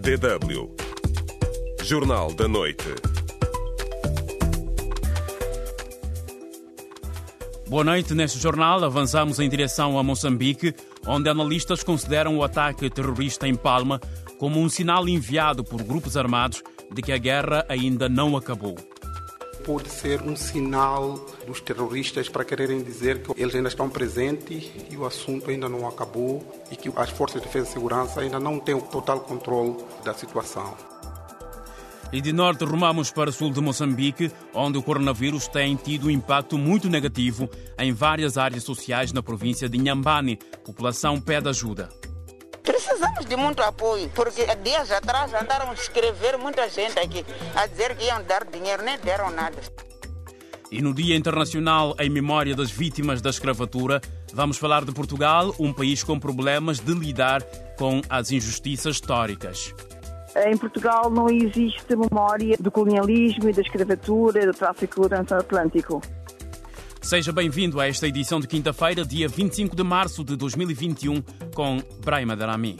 DW Jornal da Noite. Boa noite. Neste jornal avançamos em direção a Moçambique, onde analistas consideram o ataque terrorista em Palma como um sinal enviado por grupos armados de que a guerra ainda não acabou. Pode ser um sinal dos terroristas para quererem dizer que eles ainda estão presentes e o assunto ainda não acabou e que as forças de defesa e segurança ainda não têm o total controle da situação. E de norte rumamos para o sul de Moçambique, onde o coronavírus tem tido um impacto muito negativo em várias áreas sociais na província de Inhambane. A população pede ajuda. Precisamos de muito apoio, porque há dias atrás andaram a escrever muita gente aqui a dizer que iam dar dinheiro, nem deram nada. E no Dia Internacional em memória das vítimas da escravatura, vamos falar de Portugal, um país com problemas de lidar com as injustiças históricas. Em Portugal não existe memória do colonialismo e da escravatura, do tráfico transatlântico. Seja bem-vindo a esta edição de quinta-feira, dia 25 de março de 2021, com Brahima Darami.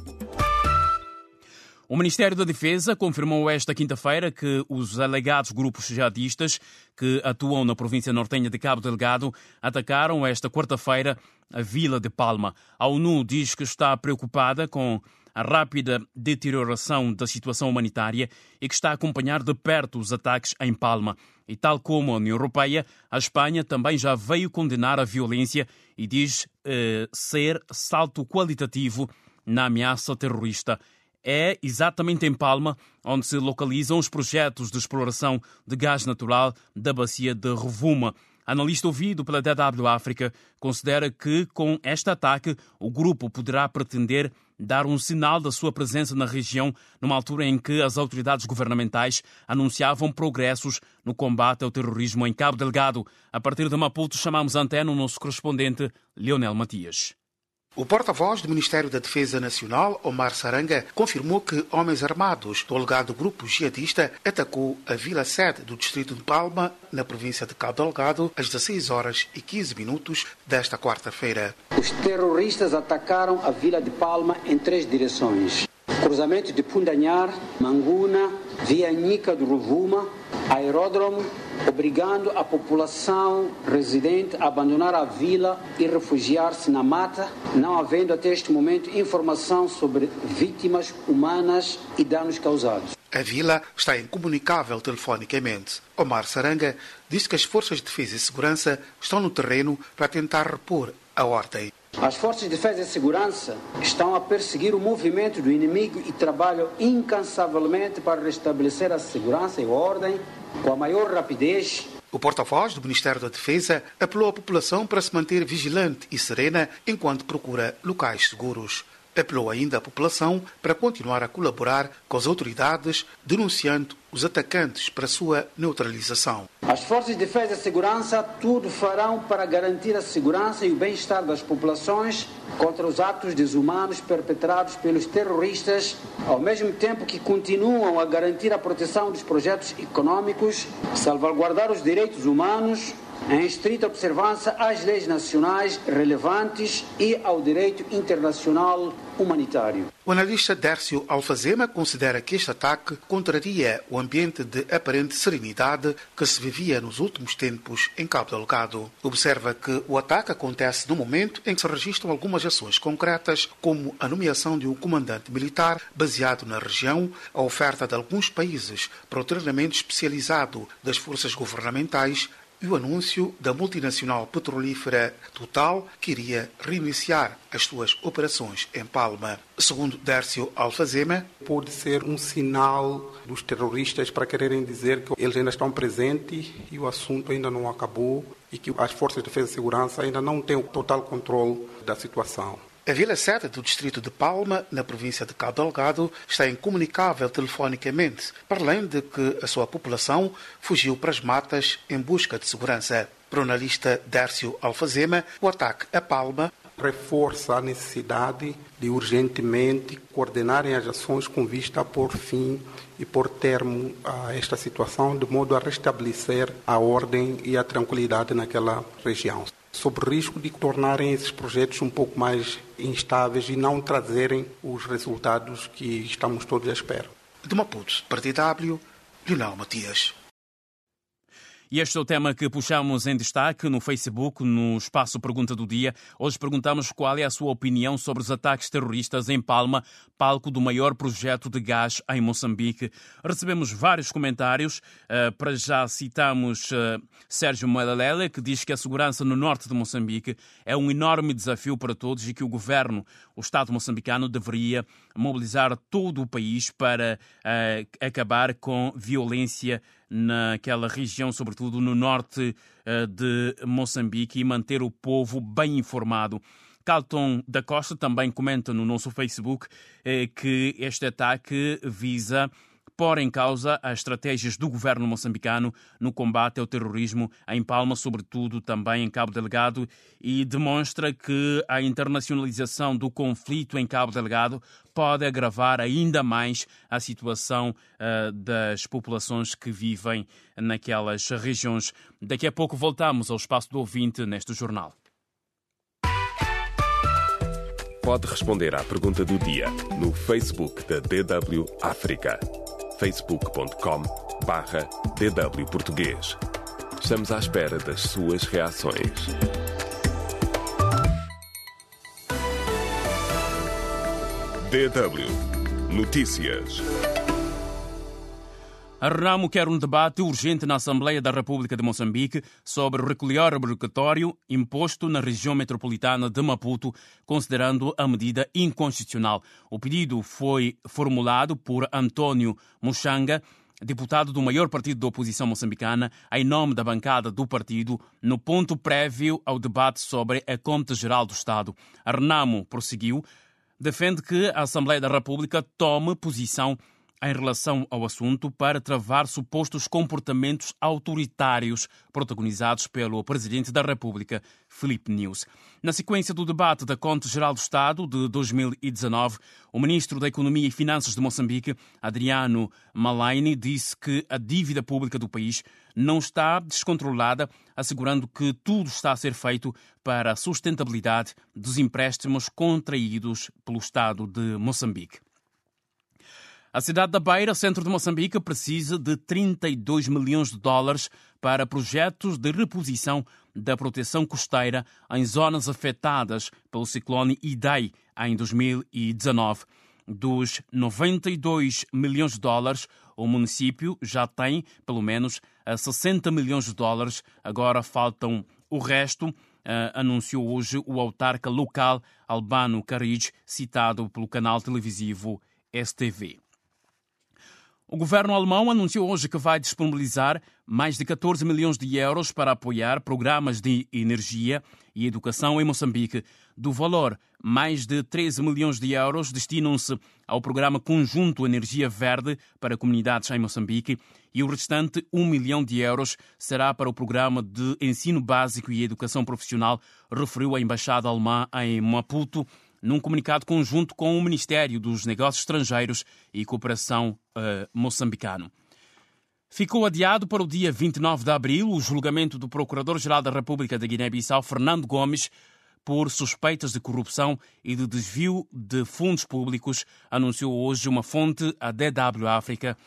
O Ministério da Defesa confirmou esta quinta-feira que os alegados grupos jihadistas que atuam na província nortenha de Cabo Delgado atacaram esta quarta-feira a vila de Palma. A ONU diz que está preocupada com a rápida deterioração da situação humanitária e que está a acompanhar de perto os ataques em Palma. E tal como a União Europeia, a Espanha também já veio condenar a violência e diz ser salto qualitativo na ameaça terrorista. É exatamente em Palma onde se localizam os projetos de exploração de gás natural da bacia de Rovuma. Analista ouvido pela DW África considera que, com este ataque, o grupo poderá pretender dar um sinal da sua presença na região numa altura em que as autoridades governamentais anunciavam progressos no combate ao terrorismo em Cabo Delgado. A partir de Maputo, chamamos a antena o nosso correspondente Leonel Matias. O porta-voz do Ministério da Defesa Nacional, Omar Saranga, confirmou que homens armados do alegado grupo jihadista atacou a vila-sede do distrito de Palma, na província de Cabo Delgado, às 16h15 desta quarta-feira. Os terroristas atacaram a vila de Palma em 3 direções: cruzamento de Pundanhar, Manguna, Via Nica do Rovuma, aeródromo, obrigando a população residente a abandonar a vila e refugiar-se na mata, não havendo até este momento informação sobre vítimas humanas e danos causados. A vila está incomunicável telefonicamente. Omar Saranga disse que as forças de defesa e segurança estão no terreno para tentar repor a ordem. As forças de defesa e segurança estão a perseguir o movimento do inimigo e trabalham incansavelmente para restabelecer a segurança e a ordem com a maior rapidez. O porta-voz do Ministério da Defesa apelou à população para se manter vigilante e serena enquanto procura locais seguros. Apelou ainda à população para continuar a colaborar com as autoridades, denunciando os atacantes para sua neutralização. As forças de defesa e segurança tudo farão para garantir a segurança e o bem-estar das populações contra os atos desumanos perpetrados pelos terroristas, ao mesmo tempo que continuam a garantir a proteção dos projetos econômicos, salvaguardar os direitos humanos, em estrita observância às leis nacionais relevantes e ao direito internacional humanitário. O analista Dércio Alfazema considera que este ataque contraria o ambiente de aparente serenidade que se vivia nos últimos tempos em Cabo Delgado. Observa que o ataque acontece no momento em que se registram algumas ações concretas, como a nomeação de um comandante militar baseado na região, a oferta de alguns países para o treinamento especializado das forças governamentais e o anúncio da multinacional petrolífera Total, que iria reiniciar as suas operações em Palma. Segundo Dércio Alfazema, pode ser um sinal dos terroristas para quererem dizer que eles ainda estão presentes e o assunto ainda não acabou e que as forças de defesa e segurança ainda não têm o total controle da situação. A vila-sede do distrito de Palma, na província de Cabo Delgado, está incomunicável telefonicamente, para além de que a sua população fugiu para as matas em busca de segurança. Para o analista Dércio Alfazema, o ataque a Palma reforça a necessidade de urgentemente coordenarem as ações com vista a pôr fim e pôr termo a esta situação, de modo a restabelecer a ordem e a tranquilidade naquela região. sob risco de tornarem esses projetos um pouco mais instáveis e não trazerem os resultados que estamos todos à espera. De Maputo, para DW, Lionel Matias. E este é o tema que puxamos em destaque no Facebook, no espaço Pergunta do Dia. Hoje perguntamos qual é a sua opinião sobre os ataques terroristas em Palma, palco do maior projeto de gás em Moçambique. Recebemos vários comentários. Para já citamos Sérgio Moelelele, que diz que a segurança no norte de Moçambique é um enorme desafio para todos e que o governo, o Estado moçambicano, deveria mobilizar todo o país para acabar com violência naquela região, sobretudo no norte de Moçambique, e manter o povo bem informado. Carlton da Costa também comenta no nosso Facebook que este ataque visa pôr em causa as estratégias do governo moçambicano no combate ao terrorismo em Palma, sobretudo também em Cabo Delgado, e demonstra que a internacionalização do conflito em Cabo Delgado pode agravar ainda mais a situação das populações que vivem naquelas regiões. Daqui a pouco voltamos ao espaço do ouvinte neste jornal. Pode responder à pergunta do dia no Facebook da DW África. facebook.com/DW Português. Estamos à espera das suas reações. DW Notícias. A Renamo quer um debate urgente na Assembleia da República de Moçambique sobre o recolher obrigatório imposto na região metropolitana de Maputo, considerando a medida inconstitucional. O pedido foi formulado por António Muxanga, deputado do maior partido da oposição moçambicana, em nome da bancada do partido, no ponto prévio ao debate sobre a Conta Geral do Estado. A Renamo prosseguiu, defende que a Assembleia da República tome posição em relação ao assunto para travar supostos comportamentos autoritários protagonizados pelo Presidente da República, Filipe Nyusi. Na sequência do debate da Conta Geral do Estado de 2019, o Ministro da Economia e Finanças de Moçambique, Adriano Malaini, disse que a dívida pública do país não está descontrolada, assegurando que tudo está a ser feito para a sustentabilidade dos empréstimos contraídos pelo Estado de Moçambique. A cidade da Beira, centro de Moçambique, precisa de 32 milhões de dólares para projetos de reposição da proteção costeira em zonas afetadas pelo ciclone Idai em 2019. Dos 92 milhões de dólares, o município já tem pelo menos 60 milhões de dólares. Agora faltam o resto, anunciou hoje o autarca local Albano Carige, citado pelo canal televisivo STV. O governo alemão anunciou hoje que vai disponibilizar mais de 14 milhões de euros para apoiar programas de energia e educação em Moçambique. Do valor, mais de 13 milhões de euros destinam-se ao programa Conjunto Energia Verde para comunidades em Moçambique e o restante 1 milhão de euros será para o programa de ensino básico e educação profissional, referiu a Embaixada Alemã em Maputo, num comunicado conjunto com o Ministério dos Negócios Estrangeiros e Cooperação moçambicano. Ficou adiado para o dia 29 de abril o julgamento do Procurador-Geral da República da Guiné-Bissau, Fernando Gomes, por suspeitas de corrupção e de desvio de fundos públicos, anunciou hoje uma fonte à DW África,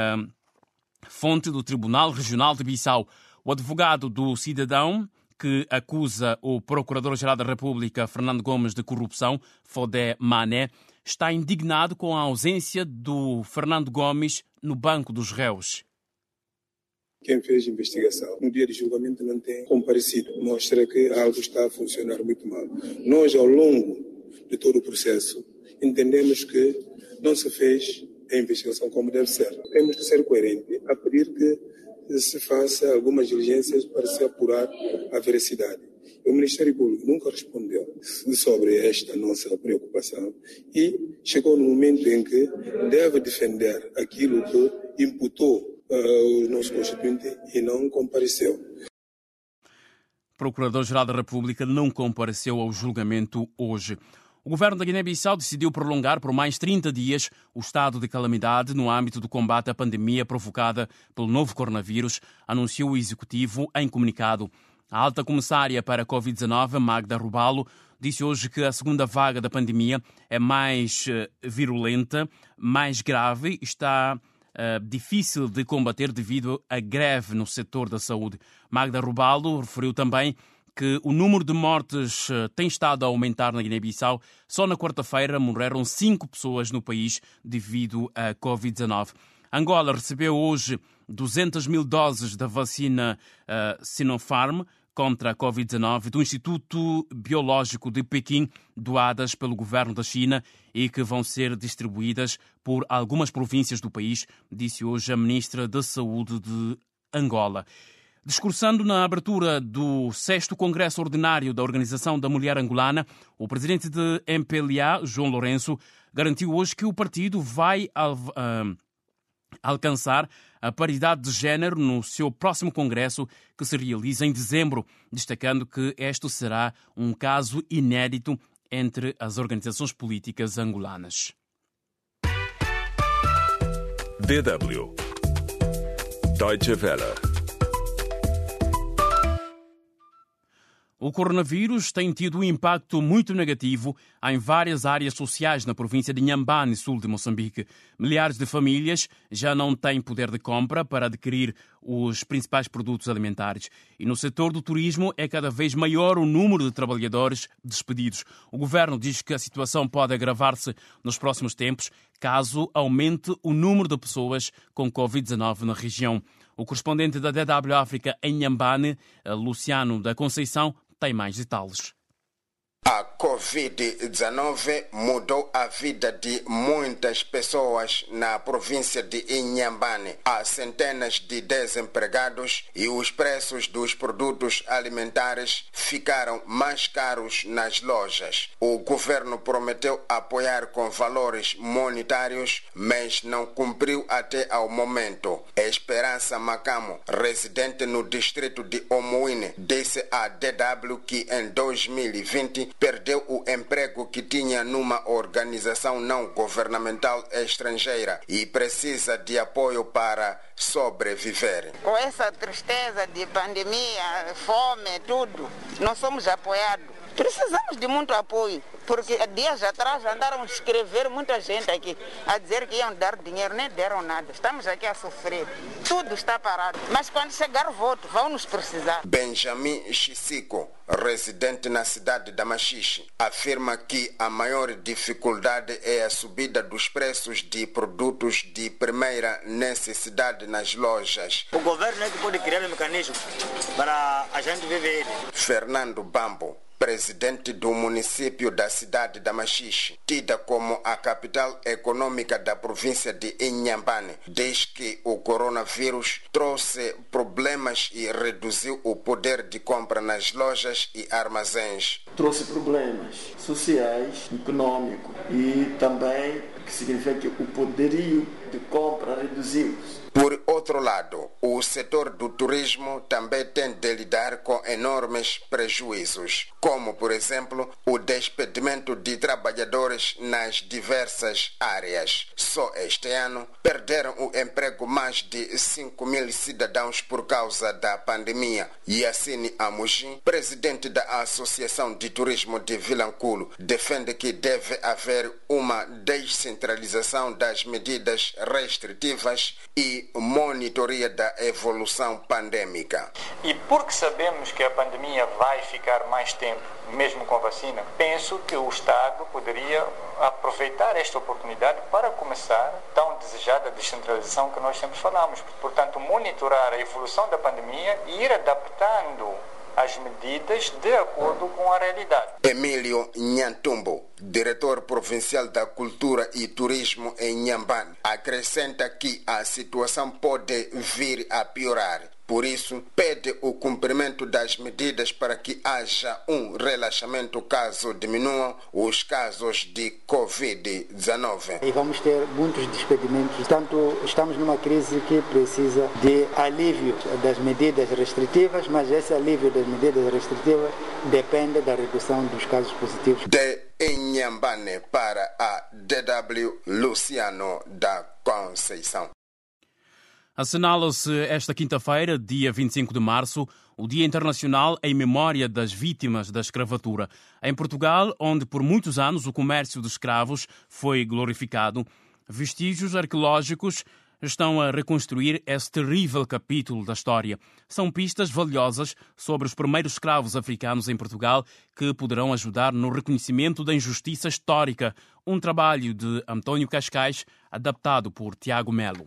fonte do Tribunal Regional de Bissau. O advogado do cidadão que acusa o Procurador-Geral da República, Fernando Gomes, de corrupção, Fodé Mané, está indignado com a ausência do Fernando Gomes no banco dos réus. Quem fez investigação no dia de julgamento não tem comparecido. Mostra que algo está a funcionar muito mal. Nós, ao longo de todo o processo, entendemos que não se fez a investigação como deve ser. Temos que ser coerentes a pedir que se faça algumas diligências para se apurar a veracidade. O Ministério Público nunca respondeu sobre esta nossa preocupação e chegou no momento em que deve defender aquilo que imputou o nosso Constituinte e não compareceu. O Procurador-Geral da República não compareceu ao julgamento hoje. O governo da Guiné-Bissau decidiu prolongar por mais 30 dias o estado de calamidade no âmbito do combate à pandemia provocada pelo novo coronavírus, anunciou o executivo em comunicado. A alta comissária para a Covid-19, Magda Rubalo, disse hoje que a segunda vaga da pandemia é mais virulenta, mais grave e está difícil de combater devido à greve no setor da saúde. Magda Rubalo referiu também que o número de mortes tem estado a aumentar na Guiné-Bissau. Só na quarta-feira morreram 5 pessoas no país devido à Covid-19. Angola recebeu hoje 200 mil doses da vacina Sinopharm contra a Covid-19 do Instituto Biológico de Pequim, doadas pelo governo da China e que vão ser distribuídas por algumas províncias do país, disse hoje a ministra da Saúde de Angola. Discursando na abertura do 6º Congresso Ordinário da Organização da Mulher Angolana, o presidente de MPLA, João Lourenço, garantiu hoje que o partido vai alcançar a paridade de género no seu próximo congresso, que se realiza em dezembro, destacando que este será um caso inédito entre as organizações políticas angolanas. DW Deutsche Welle. O coronavírus tem tido um impacto muito negativo em várias áreas sociais na província de Inhambane, sul de Moçambique. Milhares de famílias já não têm poder de compra para adquirir os principais produtos alimentares. E no setor do turismo é cada vez maior o número de trabalhadores despedidos. O governo diz que a situação pode agravar-se nos próximos tempos, caso aumente o número de pessoas com Covid-19 na região. O correspondente da DW África em Inhambane, Luciano da Conceição, tem mais detalhes. A Covid-19 mudou a vida de muitas pessoas na província de Inhambane. Há centenas de desempregados e os preços dos produtos alimentares ficaram mais caros nas lojas. O governo prometeu apoiar com valores monetários, mas não cumpriu até ao momento. Esperança Macamo, residente no distrito de Omuine, disse à DW que em 2020 perdeu o emprego que tinha numa organização não governamental estrangeira e precisa de apoio para sobreviver. Com essa tristeza de pandemia, fome, tudo, nós somos apoiados. Precisamos de muito apoio, porque dias atrás andaram a escrever muita gente aqui, a dizer que iam dar dinheiro, nem deram nada. Estamos aqui a sofrer. Tudo está parado. Mas quando chegar o voto, vão nos precisar. Benjamin Chisiko, residente na cidade de Machixe, afirma que a maior dificuldade é a subida dos preços de produtos de primeira necessidade nas lojas. O governo é que pode criar um mecanismo para a gente viver. Fernando Bambo, presidente do município da cidade de Machixe, tida como a capital econômica da província de Inhambane, diz que o coronavírus trouxe problemas e reduziu o poder de compra nas lojas e armazéns. Trouxe problemas sociais, econômicos e também que significa que o poderio de compra reduziu-se. Por outro lado, o setor do turismo também tem de lidar com enormes prejuízos, como, por exemplo, o despedimento de trabalhadores nas diversas áreas. Só este ano, perderam o emprego mais de 5.000 cidadãos por causa da pandemia. Yassine Amujin, presidente da Associação de Turismo de Vilanculo, defende que deve haver uma descentralização das medidas restritivas e monitoria da evolução pandêmica. E porque sabemos que a pandemia vai ficar mais tempo, mesmo com a vacina, penso que o Estado poderia aproveitar esta oportunidade para começar tão desejada descentralização que nós sempre falamos. Portanto, monitorar a evolução da pandemia e ir adaptando as medidas de acordo com a realidade. Emílio Nhantumbo, diretor provincial da Cultura e Turismo em Inhambane, acrescenta que a situação pode vir a piorar. Por isso, pede o cumprimento das medidas para que haja um relaxamento caso diminuam os casos de Covid-19. E vamos ter muitos despedimentos. Portanto, estamos numa crise que precisa de alívio das medidas restritivas, mas esse alívio das medidas restritivas depende da redução dos casos positivos. De Inhambane para a DW, Luciano da Conceição. Assinala-se esta quinta-feira, dia 25 de março, o Dia Internacional em Memória das Vítimas da Escravatura. Em Portugal, onde por muitos anos o comércio de escravos foi glorificado, vestígios arqueológicos estão a reconstruir esse terrível capítulo da história. São pistas valiosas sobre os primeiros escravos africanos em Portugal que poderão ajudar no reconhecimento da injustiça histórica. Um trabalho de António Cascais, adaptado por Tiago Melo.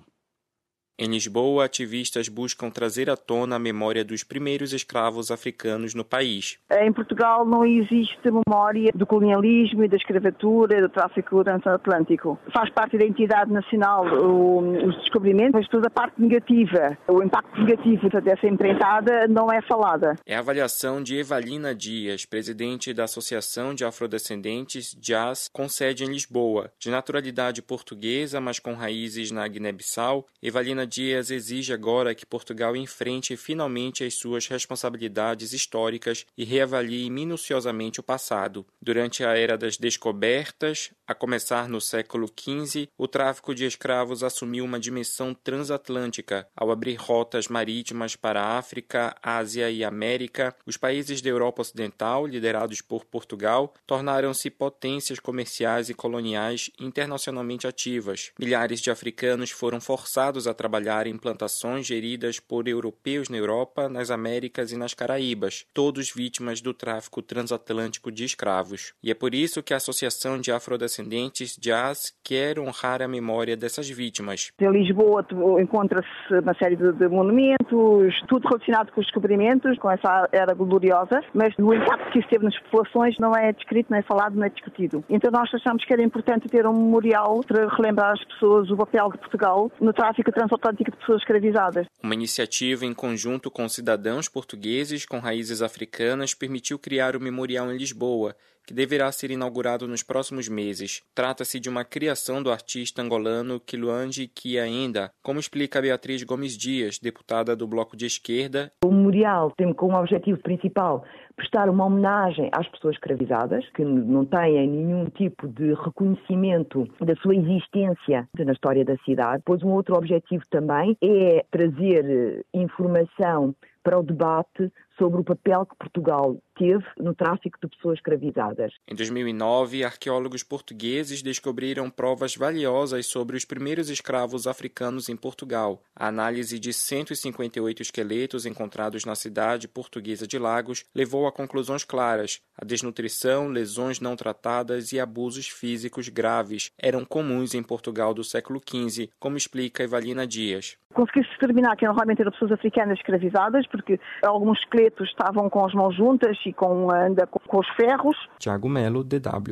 Em Lisboa, ativistas buscam trazer à tona a memória dos primeiros escravos africanos no país. Em Portugal não existe memória do colonialismo e da escravatura, do tráfico transatlântico. Faz parte da identidade nacional os descobrimentos, mas toda a parte negativa, o impacto negativo dessa empreitada não é falada. É a avaliação de Evalina Dias, presidente da Associação de Afrodescendentes JAS, com sede em Lisboa. De naturalidade portuguesa, mas com raízes na Guiné-Bissau, Evalina Dias exige agora que Portugal enfrente finalmente as suas responsabilidades históricas e reavalie minuciosamente o passado. Durante a era das descobertas, a começar no século XV, o tráfico de escravos assumiu uma dimensão transatlântica. Ao abrir rotas marítimas para a África, Ásia e América, os países da Europa Ocidental, liderados por Portugal, tornaram-se potências comerciais e coloniais internacionalmente ativas. Milhares de africanos foram forçados a trabalhar em plantações geridas por europeus na Europa, nas Américas e nas Caraíbas, todos vítimas do tráfico transatlântico de escravos. E é por isso que a Associação de Afrodescendentes JAS quer honrar a memória dessas vítimas. Em Lisboa encontra-se uma série de monumentos, tudo relacionado com os descobrimentos, com essa era gloriosa, mas o impacto que isso teve nas populações não é descrito, não é falado, não é discutido. Então nós achamos que era importante ter um memorial para relembrar às pessoas o papel de Portugal no tráfico transatlântico de pessoas escravizadas. Uma iniciativa em conjunto com cidadãos portugueses com raízes africanas permitiu criar o memorial em Lisboa, que deverá ser inaugurado nos próximos meses. Trata-se de uma criação do artista angolano Kiluanji Kiaenda, como explica Beatriz Gomes Dias, deputada do Bloco de Esquerda. O memorial tem como objetivo principal prestar uma homenagem às pessoas escravizadas, que não têm nenhum tipo de reconhecimento da sua existência na história da cidade. Pois um outro objetivo também é trazer informação para o debate sobre o papel que Portugal teve no tráfico de pessoas escravizadas. Em 2009, arqueólogos portugueses descobriram provas valiosas sobre os primeiros escravos africanos em Portugal. A análise de 158 esqueletos encontrados na cidade portuguesa de Lagos levou a conclusões claras. A desnutrição, lesões não tratadas e abusos físicos graves eram comuns em Portugal do século XV, como explica Evalina Dias. Conseguiu-se determinar que normalmente eram pessoas africanas escravizadas, porque alguns esqueletos estavam com as mãos juntas e com os ferros. Tiago Melo, DW.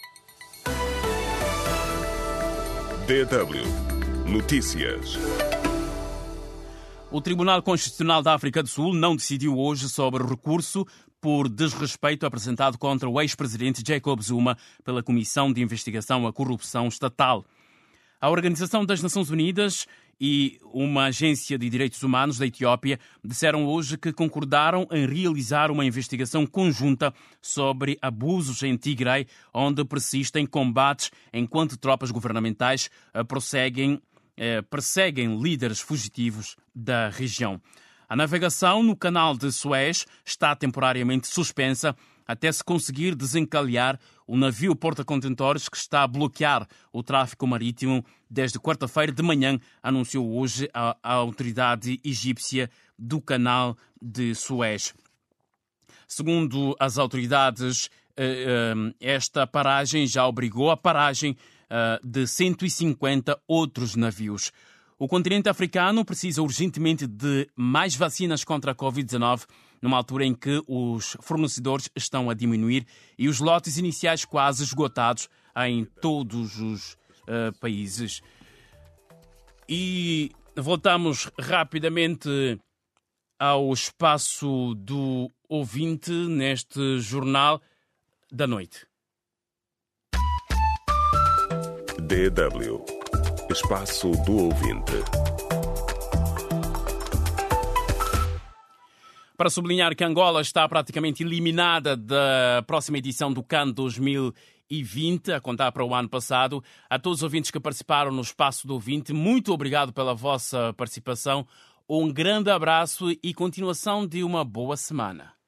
DW Notícias. O Tribunal Constitucional da África do Sul não decidiu hoje sobre o recurso por desrespeito apresentado contra o ex-presidente Jacob Zuma pela Comissão de Investigação à Corrupção Estatal. A Organização das Nações Unidas e uma agência de direitos humanos da Etiópia disseram hoje que concordaram em realizar uma investigação conjunta sobre abusos em Tigray, onde persistem combates enquanto tropas governamentais perseguem líderes fugitivos da região. A navegação no canal de Suez está temporariamente suspensa até se conseguir desencalhar o navio porta-contentores que está a bloquear o tráfico marítimo desde quarta-feira de manhã, anunciou hoje a autoridade egípcia do canal de Suez. Segundo as autoridades, esta paragem já obrigou a paragem de 150 outros navios. O continente africano precisa urgentemente de mais vacinas contra a Covid-19, numa altura em que os fornecedores estão a diminuir e os lotes iniciais quase esgotados em todos os países. E voltamos rapidamente ao espaço do ouvinte neste Jornal da Noite. DW Espaço do Ouvinte. Para sublinhar que Angola está praticamente eliminada da próxima edição do CAN 2022, 2020, a contar para o ano passado. A todos os ouvintes que participaram no Espaço do Ouvinte, muito obrigado pela vossa participação. Um grande abraço e continuação de uma boa semana.